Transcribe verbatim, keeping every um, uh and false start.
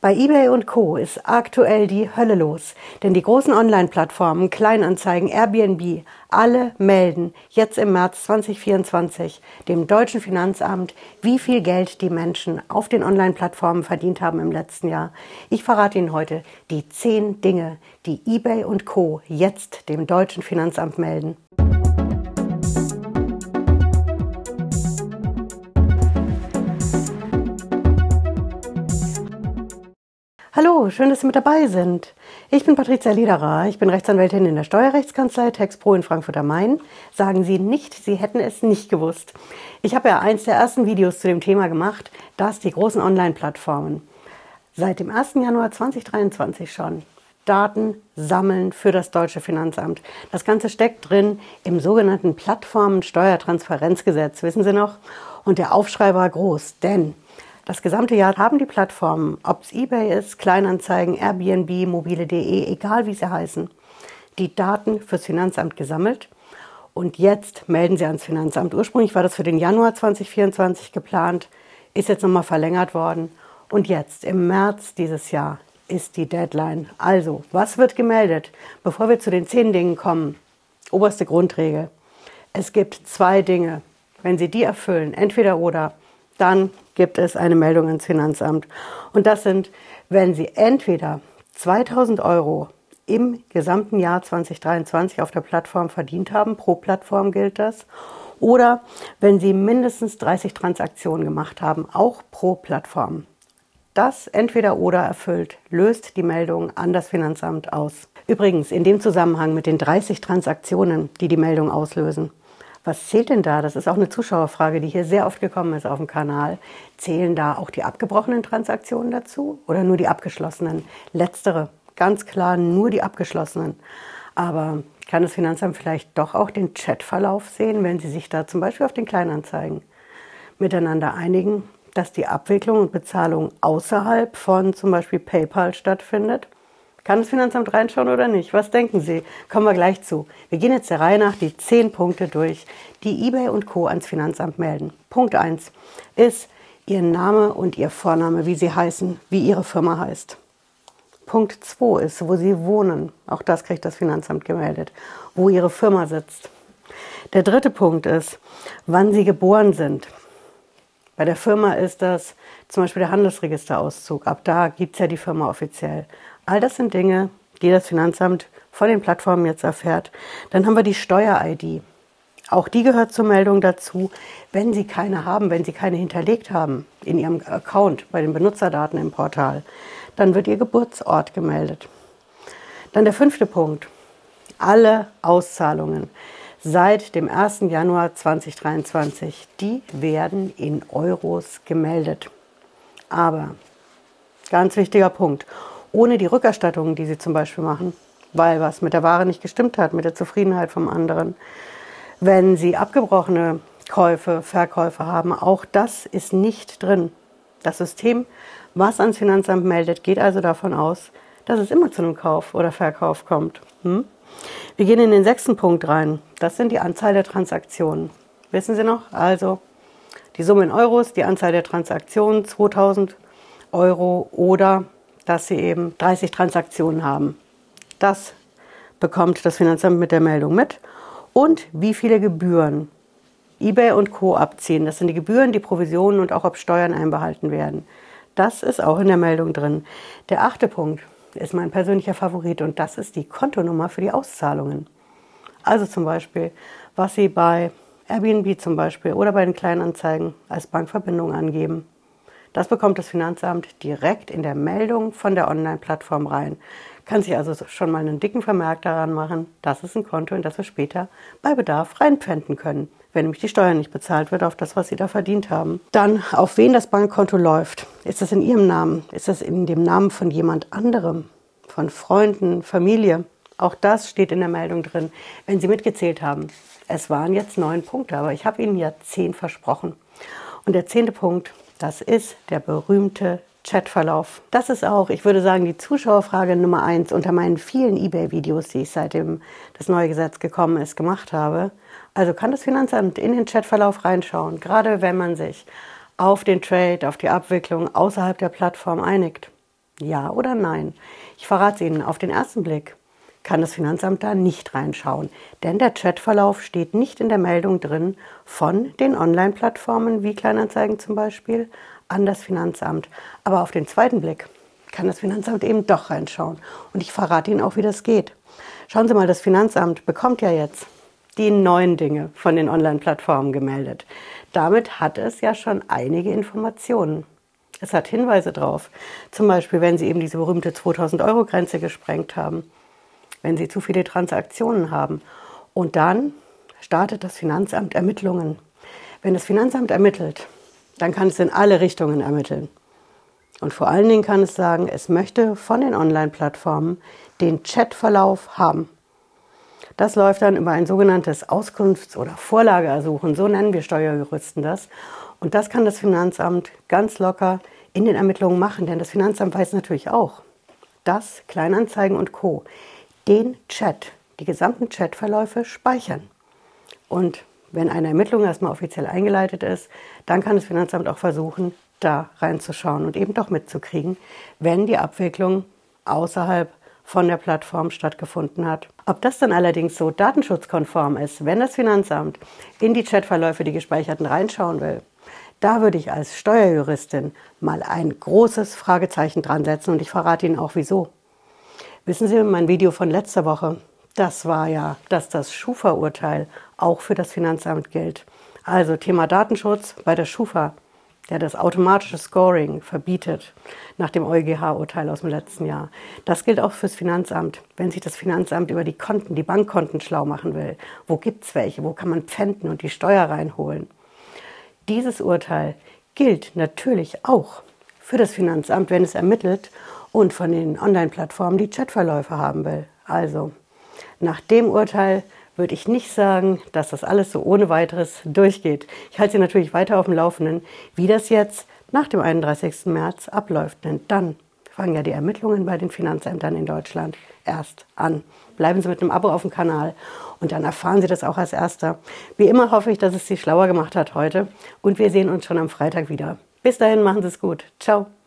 Bei eBay und Co. ist aktuell die Hölle los, denn die großen Online-Plattformen, Kleinanzeigen, Airbnb, alle melden jetzt im März zweitausendvierundzwanzig dem deutschen Finanzamt, wie viel Geld die Menschen auf den Online-Plattformen verdient haben im letzten Jahr. Ich verrate Ihnen heute die zehn Dinge, die eBay und Co. jetzt dem deutschen Finanzamt melden. Hallo, schön, dass Sie mit dabei sind. Ich bin Patricia Lederer, ich bin Rechtsanwältin in der Steuerrechtskanzlei TaxPro in Frankfurt am Main. Sagen Sie nicht, Sie hätten es nicht gewusst. Ich habe ja eins der ersten Videos zu dem Thema gemacht, dass die großen Online-Plattformen seit dem ersten Januar zweitausenddreiundzwanzig schon Daten sammeln für das deutsche Finanzamt. Das Ganze steckt drin im sogenannten Plattformensteuertransparenzgesetz, wissen Sie noch? Und der Aufschrei war groß, denn das gesamte Jahr haben die Plattformen, ob es eBay ist, Kleinanzeigen, Airbnb, mobile punkt de, egal wie sie heißen, die Daten fürs Finanzamt gesammelt und jetzt melden sie ans Finanzamt. Ursprünglich war das für den Januar zweitausendvierundzwanzig geplant, ist jetzt nochmal verlängert worden und jetzt im März dieses Jahr ist die Deadline. Also, was wird gemeldet? Bevor wir zu den zehn Dingen kommen, oberste Grundregel. Es gibt zwei Dinge, wenn Sie die erfüllen, entweder oder, dann gibt es eine Meldung ans Finanzamt. Und das sind, wenn Sie entweder zweitausend Euro im gesamten Jahr zweitausenddreiundzwanzig auf der Plattform verdient haben, pro Plattform gilt das, oder wenn Sie mindestens dreißig Transaktionen gemacht haben, auch pro Plattform. Das entweder oder erfüllt, löst die Meldung an das Finanzamt aus. Übrigens, in dem Zusammenhang mit den dreißig Transaktionen, die die Meldung auslösen, was zählt denn da? Das ist auch eine Zuschauerfrage, die hier sehr oft gekommen ist auf dem Kanal. Zählen da auch die abgebrochenen Transaktionen dazu oder nur die abgeschlossenen? Letztere, ganz klar nur die abgeschlossenen. Aber kann das Finanzamt vielleicht doch auch den Chatverlauf sehen, wenn Sie sich da zum Beispiel auf den Kleinanzeigen miteinander einigen, dass die Abwicklung und Bezahlung außerhalb von zum Beispiel PayPal stattfindet? Kann das Finanzamt reinschauen oder nicht? Was denken Sie? Kommen wir gleich zu. Wir gehen jetzt der Reihe nach die zehn Punkte durch, die eBay und Co. ans Finanzamt melden. Punkt eins ist Ihr Name und Ihr Vorname, wie Sie heißen, wie Ihre Firma heißt. Punkt zwei ist, wo Sie wohnen. Auch das kriegt das Finanzamt gemeldet. Wo Ihre Firma sitzt. Der dritte Punkt ist, wann Sie geboren sind. Bei der Firma ist das zum Beispiel der Handelsregisterauszug. Ab da gibt es ja die Firma offiziell. All das sind Dinge, die das Finanzamt von den Plattformen jetzt erfährt. Dann haben wir die Steuer-I D. Auch die gehört zur Meldung dazu, wenn Sie keine haben, wenn Sie keine hinterlegt haben in Ihrem Account bei den Benutzerdaten im Portal, dann wird Ihr Geburtsort gemeldet. Dann der fünfte Punkt. Alle Auszahlungen seit dem ersten Januar zweitausenddreiundzwanzig, die werden in Euros gemeldet. Aber, ganz wichtiger Punkt, ohne die Rückerstattungen, die Sie zum Beispiel machen, weil was mit der Ware nicht gestimmt hat, mit der Zufriedenheit vom anderen. Wenn Sie abgebrochene Käufe, Verkäufe haben, auch das ist nicht drin. Das System, was ans Finanzamt meldet, geht also davon aus, dass es immer zu einem Kauf oder Verkauf kommt. Hm? Wir gehen in den sechsten Punkt rein. Das sind die Anzahl der Transaktionen. Wissen Sie noch? Also die Summe in Euros, die Anzahl der Transaktionen, zweitausend Euro oder dass Sie eben dreißig Transaktionen haben. Das bekommt das Finanzamt mit der Meldung mit. Und wie viele Gebühren eBay und Co. abziehen. Das sind die Gebühren, die Provisionen und auch ob Steuern einbehalten werden. Das ist auch in der Meldung drin. Der achte Punkt ist mein persönlicher Favorit und das ist die Kontonummer für die Auszahlungen. Also zum Beispiel, was Sie bei Airbnb zum Beispiel oder bei den Kleinanzeigen als Bankverbindung angeben. Das bekommt das Finanzamt direkt in der Meldung von der Online-Plattform rein. Kann sich also schon mal einen dicken Vermerk daran machen, das ist ein Konto, in das wir später bei Bedarf reinpfänden können, wenn nämlich die Steuer nicht bezahlt wird auf das, was Sie da verdient haben. Dann, auf wen das Bankkonto läuft. Ist das in Ihrem Namen? Ist das in dem Namen von jemand anderem? Von Freunden, Familie? Auch das steht in der Meldung drin, wenn Sie mitgezählt haben. Es waren jetzt neun Punkte, aber ich habe Ihnen ja zehn versprochen. Und der zehnte Punkt, das ist der berühmte Chatverlauf. Das ist auch, ich würde sagen, die Zuschauerfrage Nummer eins unter meinen vielen eBay-Videos, die ich seitdem das neue Gesetz gekommen ist, gemacht habe. Also kann das Finanzamt in den Chatverlauf reinschauen, gerade wenn man sich auf den Trade, auf die Abwicklung außerhalb der Plattform einigt. Ja oder nein? Ich verrate es Ihnen, auf den ersten Blick kann das Finanzamt da nicht reinschauen, denn der Chatverlauf steht nicht in der Meldung drin von den Online-Plattformen wie Kleinanzeigen zum Beispiel an das Finanzamt. Aber auf den zweiten Blick kann das Finanzamt eben doch reinschauen. Und ich verrate Ihnen auch, wie das geht. Schauen Sie mal, das Finanzamt bekommt ja jetzt die neuen Dinge von den Online-Plattformen gemeldet. Damit hat es ja schon einige Informationen. Es hat Hinweise drauf, zum Beispiel, wenn Sie eben diese berühmte zweitausend-Euro-Grenze gesprengt haben, wenn Sie zu viele Transaktionen haben. Und dann startet das Finanzamt Ermittlungen. Wenn das Finanzamt ermittelt, dann kann es in alle Richtungen ermitteln. Und vor allen Dingen kann es sagen, es möchte von den Online-Plattformen den Chatverlauf haben. Das läuft dann über ein sogenanntes Auskunfts- oder Vorlageersuchen, so nennen wir Steuerjuristen das. Und das kann das Finanzamt ganz locker in den Ermittlungen machen, denn das Finanzamt weiß natürlich auch, dass Kleinanzeigen und Co. den Chat, die gesamten Chatverläufe speichern. Und wenn eine Ermittlung erstmal offiziell eingeleitet ist, dann kann das Finanzamt auch versuchen, da reinzuschauen und eben doch mitzukriegen, wenn die Abwicklung außerhalb von der Plattform stattgefunden hat. Ob das dann allerdings so datenschutzkonform ist, wenn das Finanzamt in die Chatverläufe, die gespeicherten, reinschauen will, da würde ich als Steuerjuristin mal ein großes Fragezeichen dran setzen und ich verrate Ihnen auch wieso. Wissen Sie, mein Video von letzter Woche, das war ja, dass das Schufa-Urteil auch für das Finanzamt gilt. Also Thema Datenschutz bei der Schufa, der das automatische Scoring verbietet nach dem EuGH-Urteil aus dem letzten Jahr. Das gilt auch fürs Finanzamt. Wenn sich das Finanzamt über die Konten, die Bankkonten schlau machen will, wo gibt es welche, wo kann man pfänden und die Steuer reinholen. Dieses Urteil gilt natürlich auch für das Finanzamt, wenn es ermittelt und von den Online-Plattformen die Chatverläufe haben will. Also nach dem Urteil würde ich nicht sagen, dass das alles so ohne weiteres durchgeht. Ich halte Sie natürlich weiter auf dem Laufenden, wie das jetzt nach dem einunddreißigsten März abläuft. Denn dann fangen ja die Ermittlungen bei den Finanzämtern in Deutschland erst an. Bleiben Sie mit einem Abo auf dem Kanal und dann erfahren Sie das auch als Erster. Wie immer hoffe ich, dass es Sie schlauer gemacht hat heute und wir sehen uns schon am Freitag wieder. Bis dahin, machen Sie es gut. Ciao.